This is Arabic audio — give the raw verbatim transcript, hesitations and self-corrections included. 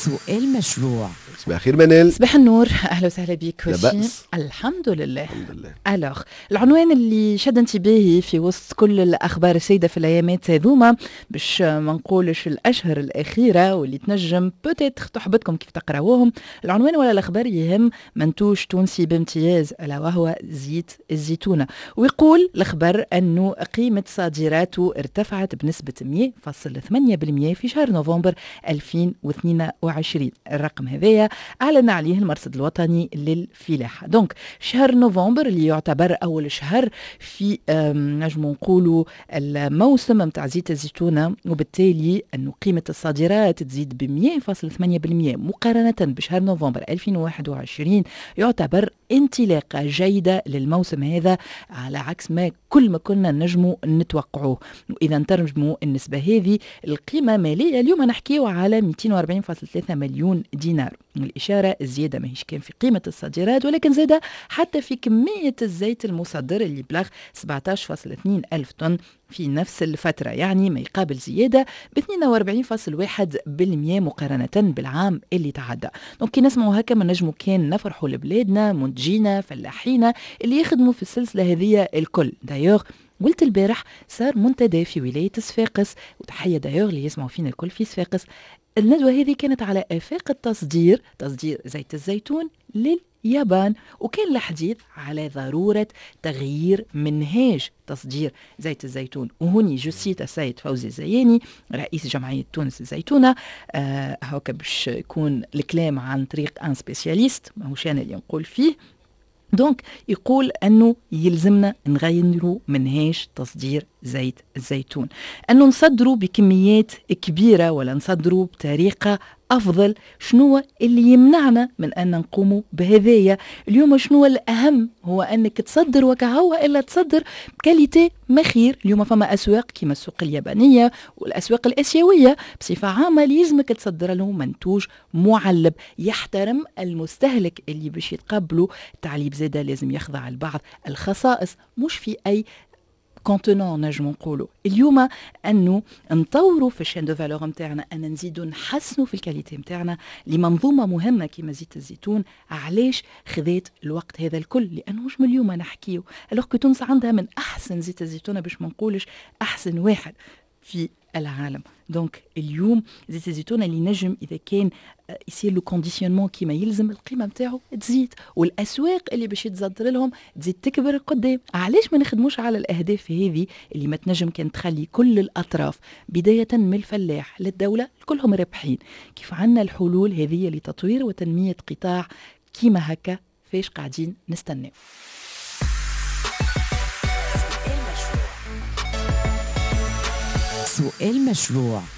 سؤال مشروع. صباح الخير منال. صباح النور، اهلا وسهلا بك. وشي الحمد لله. الحمد لله. الوغ العنوان اللي شد انتباهي في وسط كل الاخبار السيده في الايامات هذوما، باش ما نقولش الاشهر الاخيره واللي تنجم بوتيتر تحبطكم كيف تقراوهم، العنوان ولا الاخبار يهم منتوج تونسي بامتياز الا وهو زيت الزيتونه، ويقول الخبر انه قيمه صادراته ارتفعت بنسبه مية فاصلة ثمانية بالمية في شهر نوفمبر ألفين واثنين وعشرين. الرقم هذايا أعلن عليه المرصد الوطني للفلاحة. دونك شهر نوفمبر اللي يعتبر أول شهر في نجم نقولوا الموسم متاع زيت الزيتونة، وبالتالي أنه قيمة الصادرات تزيد ب مية فاصلة ثمانية بالمية مقارنة بشهر نوفمبر ألفين وواحد وعشرين، يعتبر انطلاقة جيدة للموسم هذا على عكس ما كل ما كنا نجموا نتوقعوه. وإذا نترجموا النسبة هذه القيمة مالية اليوم نحكيو على مئتين وأربعين فاصلة ثلاثة مليون دينار. الإشارة الزيادة ماهيش كان في قيمة الصادرات ولكن زادة حتى في كمية الزيت المصدر اللي بلغ سبعة عشر فاصلة اثنين ألف طن في نفس الفترة، يعني ما يقابل زيادة ب اثنين وأربعين فاصلة واحد بالمية مقارنة بالعام اللي تعدى. دونك كي نسمعوا هكا من نجموا كان نفرحوا لبلادنا منتجينا فلاحينا اللي يخدموا في السلسلة هذه الكل. دايوغ قلت البارح صار منتدى في ولاية صفاقس، وتحية دايوغ اللي يسمعوا فينا الكل في صفاقس. الندوة هذه كانت على آفاق التصدير، تصدير زيت الزيتون لليابان، وكان الحديث على ضرورة تغيير منهاج تصدير زيت الزيتون. وهوني جسيت السيد فوزي الزياني رئيس جمعية تونس الزيتونة، آه هوكا باش يكون الكلام عن طريق ان سبيسياليست ماهوش انا اللي نقول فيه. دونك يقول أنه يلزمنا نغيروا منهاج تصدير زيت الزيتون، أنه نصدروا بكميات كبيرة ولا نصدروا بطريقة أفضل. شنو اللي يمنعنا من أن نقوموا بهذايا اليوم؟ شنو الأهم هو أنك تصدر وكهو إلا تصدر بكاليتي مخير. اليوم فما أسواق كما السوق اليابانية والأسواق الآسيوية بصفة عامة لازمك تصدر له منتوج معلب يحترم المستهلك اللي باش يتقبلوا. تعليب زادة لازم يخضع لبعض الخصائص، مش في أي كونتونون نجم نقولوا اليوم انه نطوروا في الشين دو فالور نتاعنا، ان نزيدوا نحسنوا في الكاليتي نتاعنا لمنظومه مهمه كما زيت الزيتون. علاش خذيت الوقت هذا الكل؟ لانه مش من اليوم نحكيو، الوغ كو تونس عندها من احسن زيت الزيتون باش ما نقولش احسن واحد في العالم. دونك اليوم زيت الزيتون اللي نجم اذا كان يصير له كونديسيونمون كيما يلزم القيمه نتاعو تزيد، والاسواق اللي باش يتصدر لهم تزيد تكبر قدام. علاش ما نخدموش على الاهداف هذه اللي ما تنجم كان تخلي كل الاطراف بدايه من الفلاح للدوله كلهم رابحين؟ كيف عنا الحلول هذه لتطوير وتنميه قطاع كيما هكا؟ فاش قاعدين نستناو؟ سؤال مشروع.